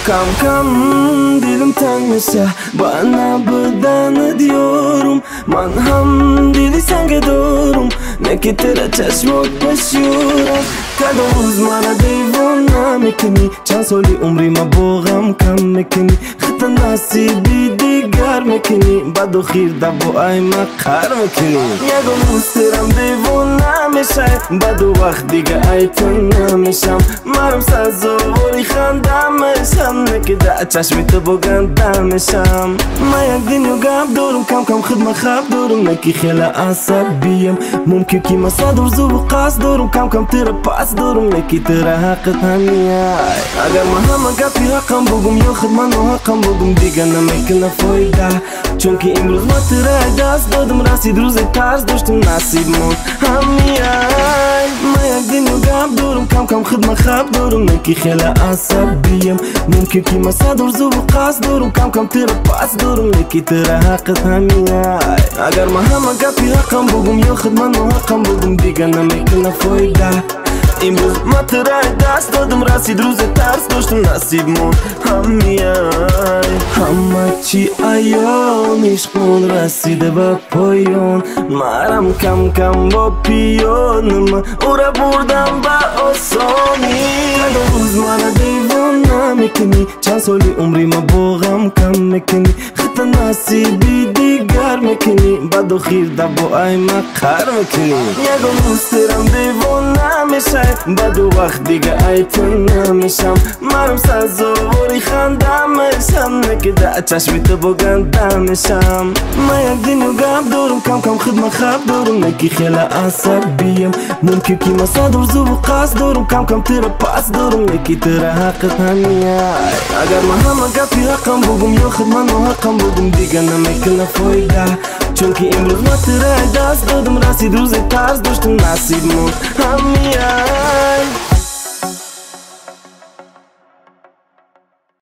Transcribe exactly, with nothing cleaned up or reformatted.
Kam kam dilim tanışa bana bıdanı diyorum Man ham dili sange dorum Ne ki tera chashmot beshuram Kadoz mara devona mekini Chan soli umri ma bo gham kam mekini Khata nasibi digar mekini Bado khir da bo ay maqar mekini Yago musteram devona meshay Bado waqt diga ay tana mesham Maram sazo vori khanda mesham Ne da chashmi to bo ganda mesham Mayak dinyo gab dorum kam kam khidma khab dorum Ne ki khela asabiyam ممكن كي ما صادر زوب قاس دورم كم كم ترى باس دورم لكي ترى هاقت هنياي اگر ما هما قافي رقم بقوم ياخد منو رقم بقوم ديگه نميكنا فايدة چونكي امروز ما ترى داس دادم راسي دروزي تارز داشتم نصيب مون همياي ما يقدنيو قاب دورم كم كم خدمة خاب دورم لكي خلا عصبيم ممكن كي ما صادر زوب قاس دورم كم كم ترى باس دورم لكي ترى هاقت هنياي اگر ما هما قافي رقم بقوم ياخد منو رقم بقوم ديگه نميكنا فايدة امروز ما ترى دست دادم رسید روز ترس داشتم نصیبمون همیای همه چی ایانش خون رسیده به پایان مرم کم کم با پیانم او را بردم به آسانی روز من دیوانه میکنی چند سالی عمری ما با غم کم میکنی خط نصیبی دیگر میکنی بد و خیر دبا ای مقر میکنی یکم مسترم دیوانه میشه بعد وقت دیگه ایتون نمیشم مرم سزاوری خندم میشم نکده چشمی تو بگندم میشم من یک دینو گب دارم کم کم خدمه خب دارم نکی خیلی عصبیم ممکن که ما صدر زو و قصد دارم کم کم تیره پس دارم نکی تیره حقت همیای اگر من همه گفی حقم بگم یا خدمه و حقم بگم دیگه نمیکنه فایده چونکه امروز ما تیره دست دادم رسید روز ترس داشتم نصیبمون همیای